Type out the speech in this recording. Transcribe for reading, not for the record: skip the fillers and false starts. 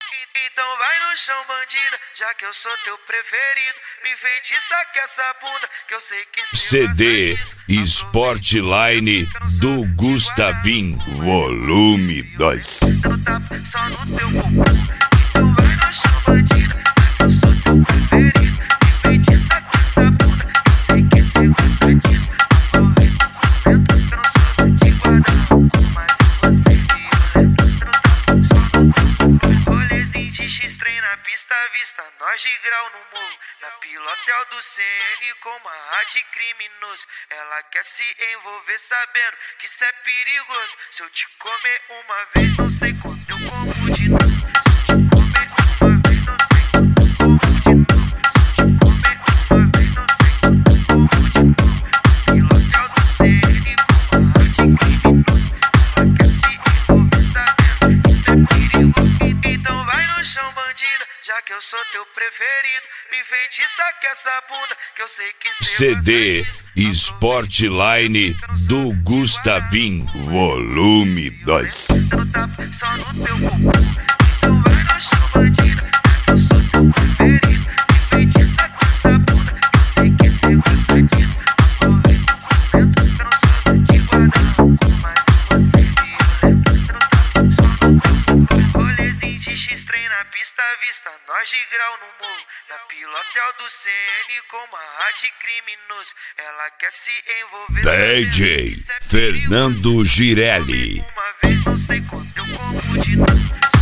Então vai no chão, bandida, já que eu sou teu preferido. Me enfeitiça com essa bunda, que eu sei que CD Sportline do Gustavim, volume 2. só no teu bumbum. Então vai no chão, bandida, já que eu sou teu preferido. Me enfeitiça com essa bunda, que eu sei que cê gosta disso. Aproveita o momento que eu não sou de guarda-roupa, mas você violenta. Só no teu bumbum. Rolezinho de X-Trem na pista à vista, nós de grau no morro. Na pilotel do CN com uma rádio criminoso. Ela quer se envolver sabendo que cê é perigoso. Se eu te comer uma vez, não sei quando eu como de novo. Se eu te comer uma vez, não sei quando eu como de novo. Se eu te comer uma vez, não sei quando eu como de novo. Pilotel do CN com uma rádio criminoso. Ela quer se envolver sabendo que cê é perigoso. Então vai no chão, bandida, já que eu sou teu preferido. Me enfeitiça com essa bunda, que eu sei que cê CD Sportline do Gustavim, volume 2. só no teu bumbum. Então vai no chão, bandida, já que eu sou teu preferido. Me enfeitiça com essa bunda, que eu sei que cê gosta disso. Aproveita o momento que eu não sou de guarda-roupa, mas você violenta. Só no teu bumbum. Rolezinho de X-Trem na pista à vista, nós de grau no morro. Na pilotel do CN com uma rádio criminoso. Ela quer se envolver. DJ Fernando Girelli. Uma vez, não sei quando eu como de novo.